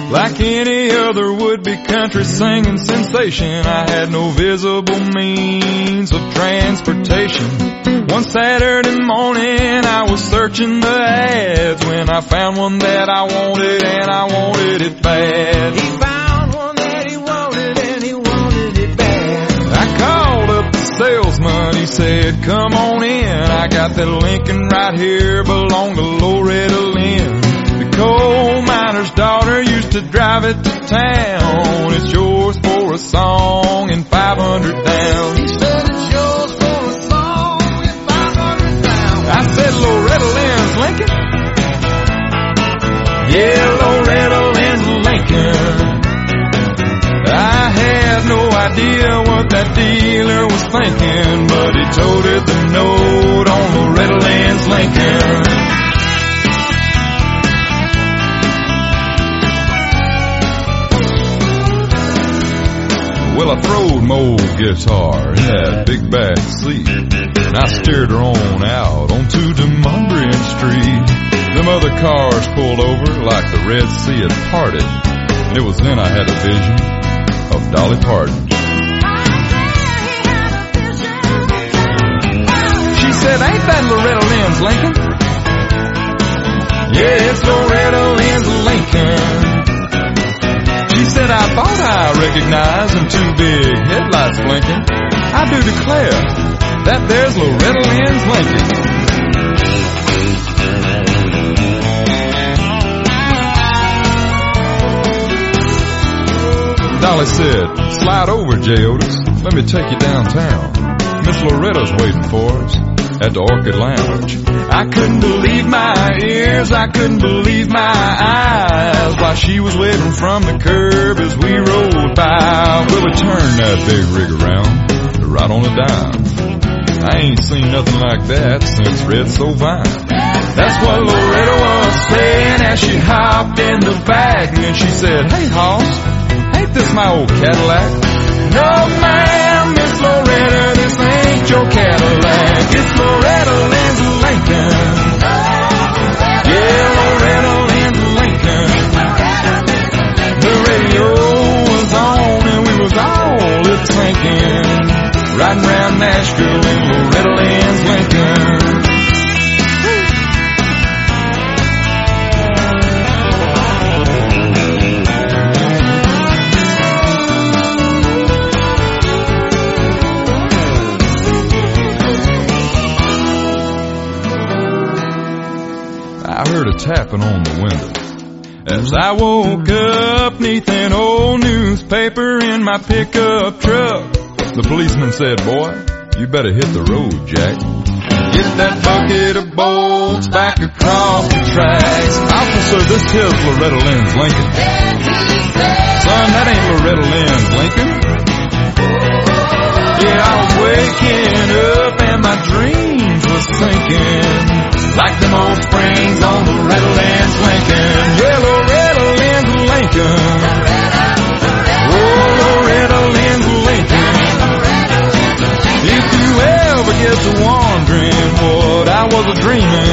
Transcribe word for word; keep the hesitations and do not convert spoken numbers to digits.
Like any other would-be country singing sensation, I had no visible means of transportation. One Saturday morning I was searching the ads when I found one that I wanted, and I wanted it bad. He found one that he wanted and he wanted it bad. I called up the salesman, he said, come on in. I got that Lincoln right here, belonged to Loretta Lynn. The coal miner's daughter used to drive it to town. It's yours for a song and five hundred down. He said it's yours for a song and five hundred down. I said, Loretta Lynn's Lincoln? Yeah, Loretta Lynn's Lincoln. I had no idea what that dealer was thinking, but he toted the note on Loretta Lynn's Lincoln. Well, I throwed my old guitar in that big back seat, and I steered her on out onto Demondrian Street. Them other cars pulled over like the Red Sea had parted, and it was then I had a vision of Dolly Parton. She said, ain't that Loretta Lynn's Lincoln? Yeah, it's Loretta Lynn's Lincoln. She said, I thought I recognized them two big headlights blinking. I do declare that there's Loretta Lynn's Lincoln. Dolly said, slide over, J. Otis. Let me take you downtown. Miss Loretta's waiting for us at the Orchid Lounge. I couldn't believe my ears, I couldn't believe my eyes, while she was waving from the curb as we rolled by. Well, we turned that big rig around, right on a dime. I ain't seen nothing like that since Red Sovine. That's what Loretta was saying as she hopped in the back, and then she said, hey, hoss, ain't this my old Cadillac? No, ma'am, Miss Loretta, this ain't your Cadillac. It's Loretta Lynn's Lincoln. Yeah, Loretta Lynn's Lincoln. The radio was on and we was all lip-syncing, riding around Nashville in Loretta Lynn's Lincoln. I heard a tapping on the window as I woke up neath an old newspaper in my pickup truck. The policeman said, boy, you better hit the road, Jack. Get that bucket of bolts back across the tracks. Officer, this here's Loretta Lynn's Lincoln. Son, that ain't Loretta Lynn's Lincoln. Yeah, I was waking up and my dreams were sinking, like them old springs on Loretta Lynn's Lincoln. Yeah, Loretta Lynn's Lincoln. Oh, Loretta Lynn's Lincoln. If you ever get to wondering what I was a dreaming,